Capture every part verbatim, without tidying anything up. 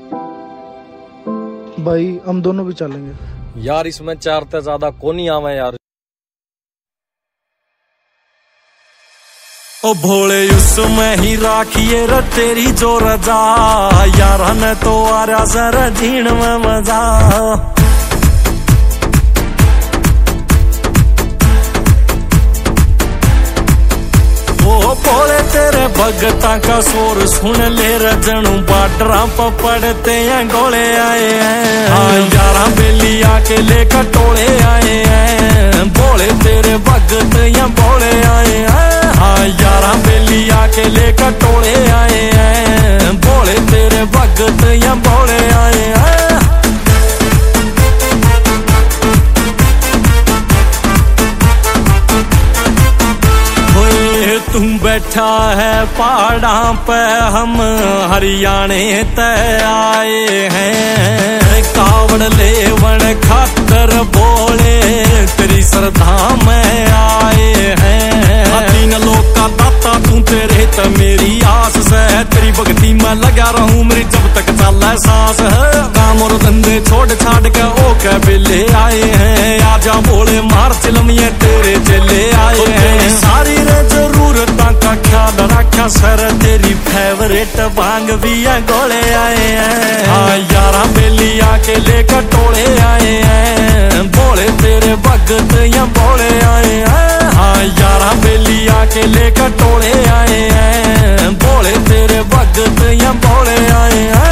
भाई हम दोनों भी चलेंगे यार, इसमें चार से ज्यादा कौन ही आवे यार। ओ भोले उसमें ही राखिए रे तेरी जो रजा, यारा ने तो आरा जरा जीण में मजा। ओ भोले तेरे भगता का शोर सुन ले रजनू, बाडरा पड़ते हैं गोले आए हैं। हाँ यारा बेली आके लेकर टोले आए हैं, भोले तेरे भगत या भोले आए हैं। हाँ यारा बेली आके लेकर टोले आए हैं, भोले तेरे भगत या भोले आए हैं। तू बैठा है पहाड़ा पे, हम हरियाणे ते आए हैं। कावड़ लेवन खातर बोले तेरी श्रद्धा में आए हैं। तीन लोग का दाता तू, तेरे तो मेरी आस से, तेरी भक्ति में लगा रहूं मेरी जब तक चले सांस है। काम और धंधे छोड़ छाड़ के ओके बेले आए हैं, आजा बोले मार चिलमिए तेरे चले आए हैं। सारी रे जरूरतां का ख्याल रखा सर, तेरी फेवरेट भांग भी है गोले आए हैं। हाँ यारा बेली आके लेकर टोले आए हैं, भोले तेरे भगत या भोले आए हैं। हाँ यारा बेली आके लेकर टोले आए हैं, भोले तेरे भगत या भोले आए हैं।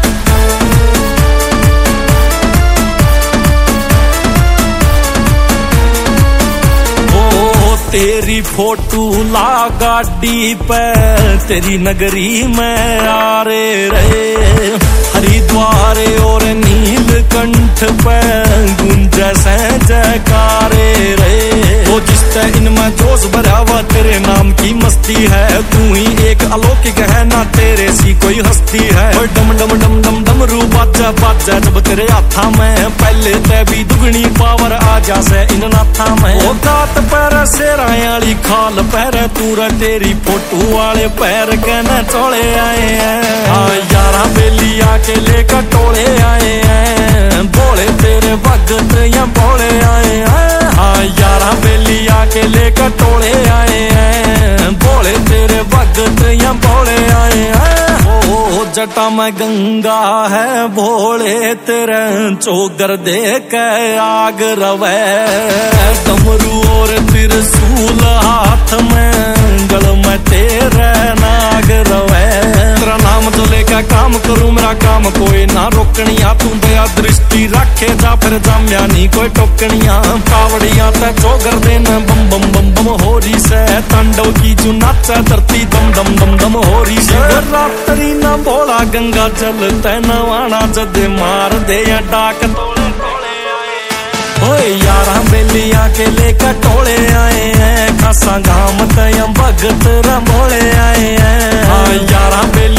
तेरी फोटो ला गाड़ी पे, तेरी नगरी में आ रे रे। हरिद्वार और नीलकंठ पे गुंजे से जयकारे रे। वो जिसते इनमें जोश भरा हुआ तेरे नाम की मस्ती है, तू ही एक अलौकिक है ना तेरे सी कोई हस्ती है। और डम डम डम डम डम रू बाजा बाजा जब तेरे हाथा में, पहले ते भी दुगनी पावर आजा से इन नाथा में। वो दात पैर से रायाली खाल पैर तूरा, तेरी फोटो वाले पैर कहना चोले आए हैं। हाँ यारा बेली आके लेकर टोले आए हैं, भोले तेरे भगत या भोले आए हैं। हाँ यारा बेली आके लेकर टोले आए हैं, भोले तेरे भगत या भोले आए हैं। ओ जटा में गंगा है भोले तेरे, चोगर दे के आग रवे। डमरू और त्रिशूल हाथ में, गल में तेरे नाग रवे। तेरा नाम तो लेकर काम करूं मेरा काम कोई ना रोकनिया, तू दया दृष्टि रखे जा फिर जाम्या नहीं कोई टोकनिया। कावड़िया ते चोगर देना बम बम बम बम हो रही से, तांडव की जो नाचा धरती दम दम दम दम हो रही से। रात्रि ना भोला गंगा जल ते नवाना, जदे मार दे या डाक तोले तोले आए हैं। ओए यारा बेली आके लेकर टोले आए हैं, खासा गाम ते भगत रमोले आए हैं। हाँ यारा बेली